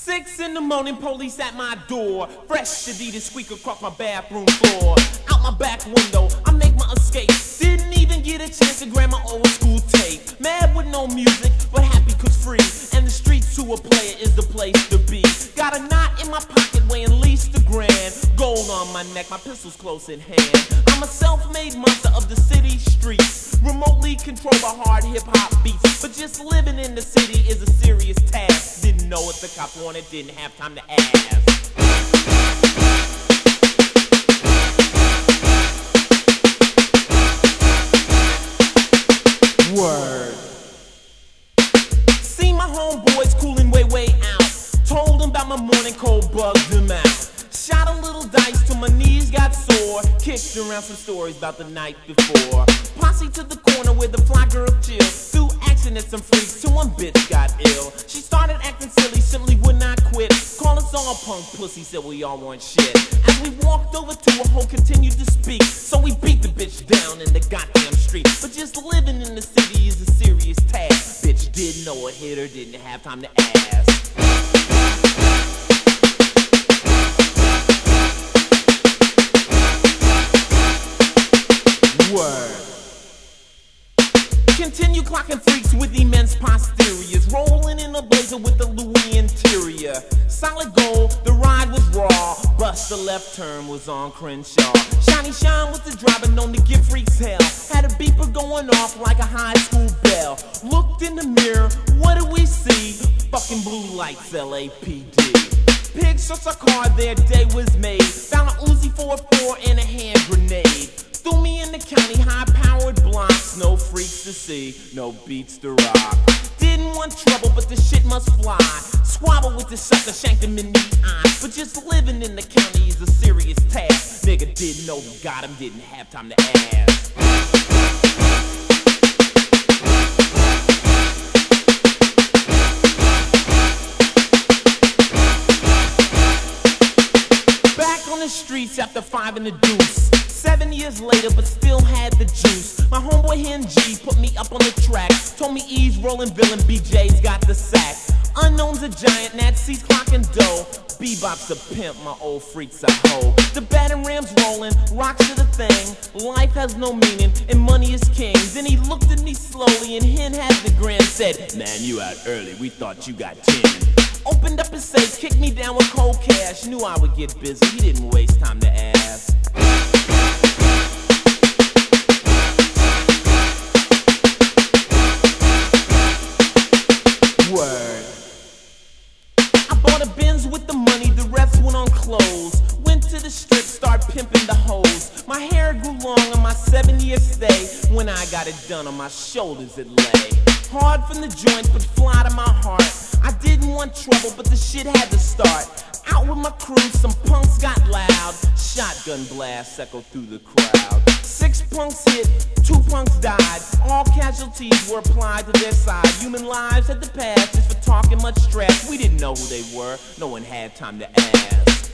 6 in the morning, police at my door. Fresh Adidas squeak across my bathroom floor. Out my back window, I make my escape. Didn't even get a chance to grab my old school tape. Mad with no music, but happy cause free. And the streets to a player is the place to be. Got a knot in my pocket weighing at least a grand. Gold on my neck, my pistol's close at hand. I'm a self-made monster of the city streets. Remotely controlled by hard hip-hop beats. But just living in the city is a serious task. Didn't know what the cop wanted, didn't have time to ask. Word. See my homeboys cooling way out. Told them about my morning cold, bugged them out. Shot a little dice till my knees got sore. Kicked around some stories about the night before. Posse to the corner where the fly girl chill. Threw action at some freaks till one bitch got ill. She started acting silly, simply would not quit. Call us all punk pussy, said we all want shit. As we walked over to her, hoe continued to speak. So we beat the bitch down in the goddamn street. But just living in the city is a serious task. Bitch didn't know a hitter, didn't have time to ask. Word. Continue clocking freaks with immense posteriors. Rolling in a blazer with the Louis interior. Solid gold, the ride was raw. Bust the left turn was on Crenshaw. Shiny Shine was the driver known to give freaks hell. Had a beeper going off like a high school bell. Looked in the mirror, what do we see? Fucking blue lights, LAPD. Pigs searched our car, their day was made. Found a Uzi 4.4 and a hand grenade. Threw me in the county, high-powered blocks. No freaks to see, no beats to rock. Didn't want trouble, but the shit must fly. Squabble with the sucker, shanked him in the eye. But just living in the county is a serious task. Nigga didn't know who got him, didn't have time to ask. Back on the streets after 5 in the deuce. 7 years later, but still had the juice. My homeboy Hen G put me up on the track. Told me E's rolling villain, BJ's got the sack. Unknown's a giant, Nat C's clocking dough. Bebop's a pimp, my old freak's a hoe. The batting ram's rolling, rocks are the thing. Life has no meaning, and money is king. Then he looked at me slowly, and Hen had the grin. Said, man, you out early, we thought you got 10. Opened up his safe, kicked me down with cold cash. Knew I would get busy, he didn't waste time to ask. Word. I bought a Benz with the money, the rest went on clothes. Went to the strip, start pimping the hoes. My hair grew long on my 7-year stay. When I got it done, on my shoulders it lay. Hard from the joints, but fly to my heart. I didn't want trouble, but the shit had to start. Out with my crew, some punks got loud. Shotgun blasts echoed through the crowd. 6 punks hit, 2 punks died. All casualties were applied to their side. Human lives had to pass just for talking much trash. We didn't know who they were, no one had time to ask.